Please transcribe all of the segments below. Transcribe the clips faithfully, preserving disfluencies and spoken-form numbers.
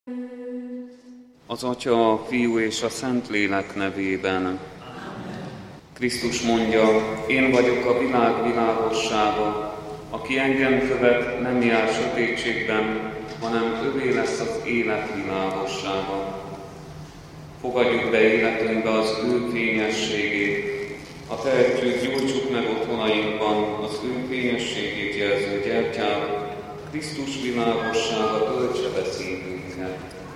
Az Atya, a Fiú és a Szentlélek nevében. Krisztus mondja, én vagyok a világ világossága, aki engem követ, nem jár sötétségben, hanem övé lesz az élet világossága. Fogadjuk be életünkbe az ő fényességét, ha tehetjük, gyújtsuk meg otthonainkban az ő fényességét jelző gyertyát, Krisztus világossága töltse be szívünket.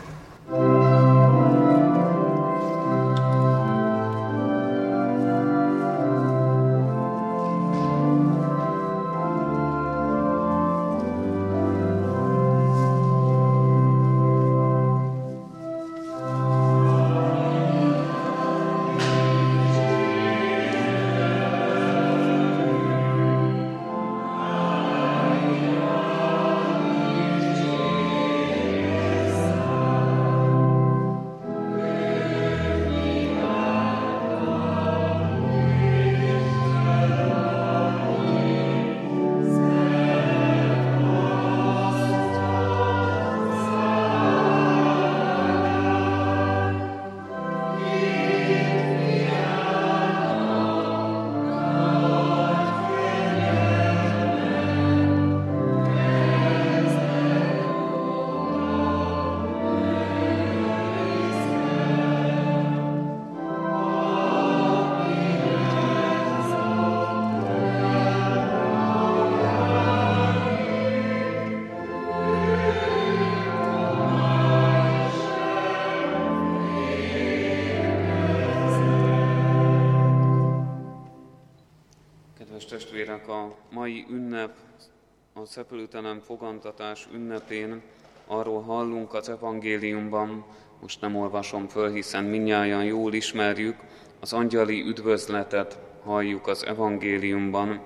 Testvérek, a mai ünnep, a szepülőtelen fogantatás ünnepén arról hallunk az evangéliumban, most nem olvasom föl, hiszen mindnyájan jól ismerjük, az angyali üdvözletet halljuk az evangéliumban.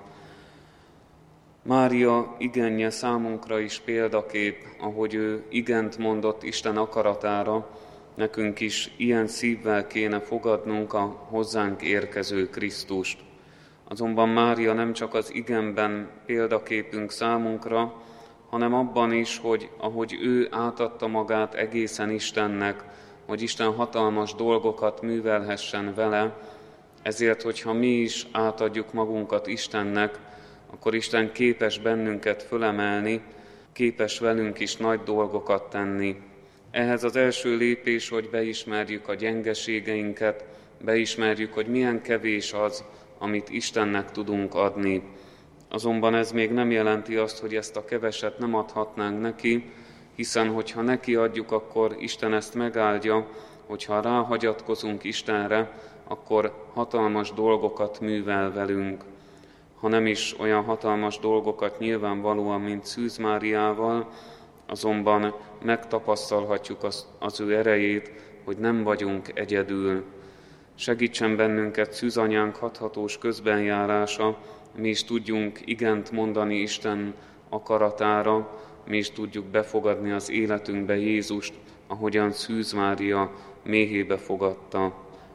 Mária igenje számunkra is példakép, ahogy ő igent mondott Isten akaratára, nekünk is ilyen szívvel kéne fogadnunk a hozzánk érkező Krisztust. Azonban Mária nem csak az igenben példaképünk számunkra, hanem abban is, hogy ahogy ő átadta magát egészen Istennek, hogy Isten hatalmas dolgokat művelhessen vele, ezért, hogyha mi is átadjuk magunkat Istennek, akkor Isten képes bennünket fölemelni, képes velünk is nagy dolgokat tenni. Ehhez az első lépés, hogy beismerjük a gyengeségeinket, beismerjük, hogy milyen kevés az, amit Istennek tudunk adni. Azonban ez még nem jelenti azt, hogy ezt a keveset nem adhatnánk neki, hiszen hogyha neki adjuk, akkor Isten ezt megáldja, hogyha ráhagyatkozunk Istenre, akkor hatalmas dolgokat művel velünk. Ha nem is olyan hatalmas dolgokat nyilvánvalóan, mint Szűz Máriával, azonban megtapasztalhatjuk az, az ő erejét, hogy nem vagyunk egyedül. Segítsen bennünket Szűzanyánk hathatós közbenjárása, mi is tudjunk igent mondani Isten akaratára, mi is tudjuk befogadni az életünkbe Jézust, ahogyan Szűz Mária méhébe fogadta.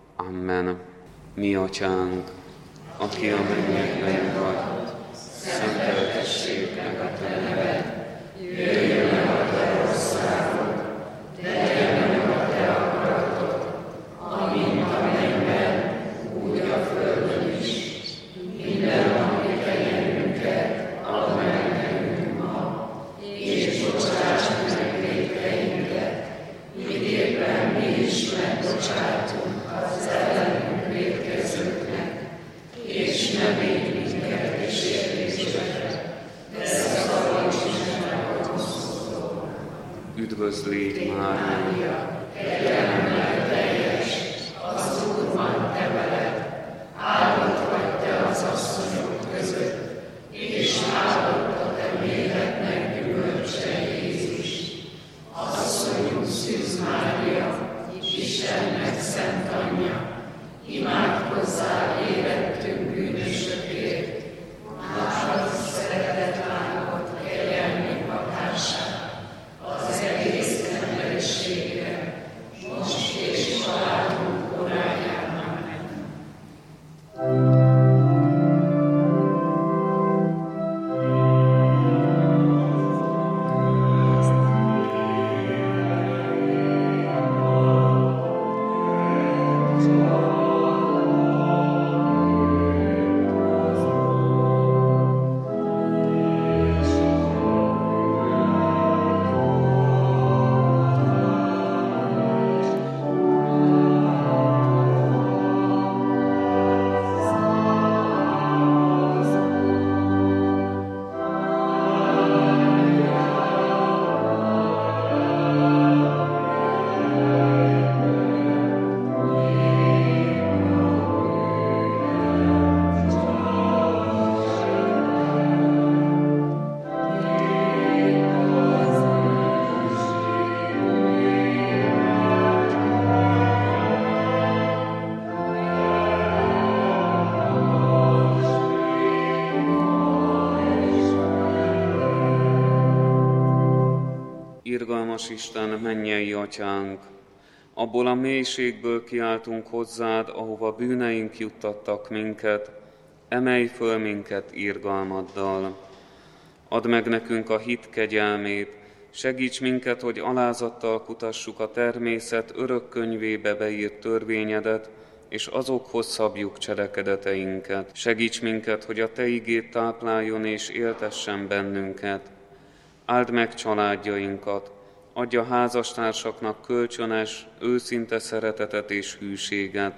Amen. Mi atyánk, aki a mennyekben vagy, szenteltessék meg a te neved, jöjjön el a te országod, legyen meg a te akaratod, amint a mennyben, úgy a földön is. Minden napi kenyerünket add meg nekünk ma, és bocsáss meg vétkeinket, miképpen mi is megbocsátunk az ellenünk vétkezőknek, és ne védj minket kísértésbe, de szabadíts meg a gonosztól. Üdvözlégy Mária, kegyelemmel teljes, az Úr van te veled, áldott vagy te az asszonyok között, és áldott a te méhednek gyümölcse Jézus. Asszonyunk Szűz Mária, Istennek szent anyja, imádkozzál érettünk bűnösökért, nálad szeretett lángot kegyelmi hatását, az egész emberiségre, most és halálunk óráján. Amen. irgalmas Isten, mennyei Atyánk, abból a mélységből kiáltunk hozzád, ahova bűneink juttattak minket, emelj föl minket irgalmaddal. Add meg nekünk a hit kegyelmét, segíts minket, hogy alázattal kutassuk a természet örök könyvébe beírt törvényedet, és azokhoz szabjuk cselekedeteinket. Segíts minket, hogy a Te igéd tápláljon és éltessen bennünket. Áld meg családjainkat, adj a házastársaknak kölcsönös, őszinte szeretetet és hűséget.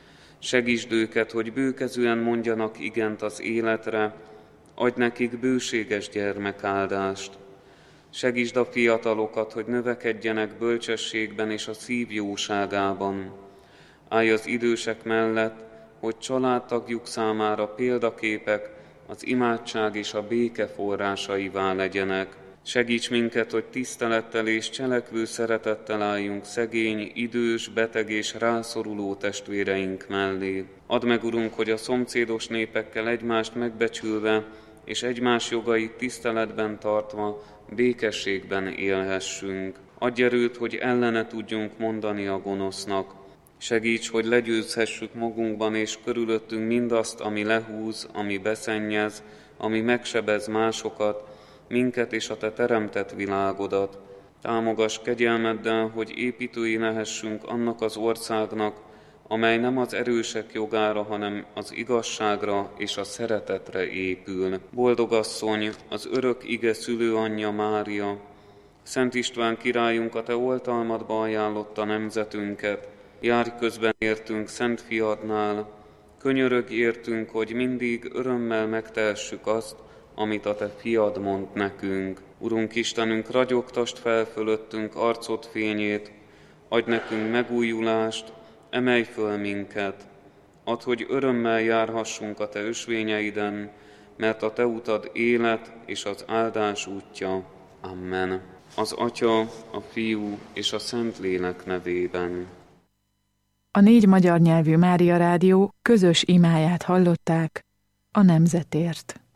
Segítsd őket, hogy bőkezűen mondjanak igent az életre, adj nekik bőséges gyermekáldást. Segítsd a fiatalokat, hogy növekedjenek bölcsességben és a szív jóságában. Állj az idősek mellett, hogy családtagjuk számára példaképek, az imádság és a béke forrásaivá legyenek. Segíts minket, hogy tisztelettel és cselekvő szeretettel álljunk szegény, idős, beteg és rászoruló testvéreink mellé. Add meg, Urunk, hogy a szomszédos népekkel egymást megbecsülve és egymás jogait tiszteletben tartva békességben élhessünk. Adj erőt, hogy ellene tudjunk mondani a gonosznak. Segíts, hogy legyőzhessük magunkban és körülöttünk mindazt, ami lehúz, ami beszennyez, ami megsebez másokat, minket és a Te teremtett világodat. Támogass kegyelmeddel, hogy építői lehessünk annak az országnak, amely nem az erősek jogára, hanem az igazságra és a szeretetre épül. Boldog asszony, az örök ige szülőanyja Mária, Szent István királyunk, a Te oltalmadba ajánlotta nemzetünket, járj közben értünk Szent Fiadnál, könyörögj értünk, hogy mindig örömmel megtehessük azt, amit a Te Fiad mond nekünk. Urunk Istenünk, ragyogtasd fel fölöttünk arcod fényét, adj nekünk megújulást, emelj föl minket. Add, hogy örömmel járhassunk a Te ösvényeiden, mert a Te utad élet és az áldás útja. Amen. Az Atya, a Fiú és a Szentlélek nevében. A négy magyar nyelvű Mária Rádió közös imáját hallották a nemzetért.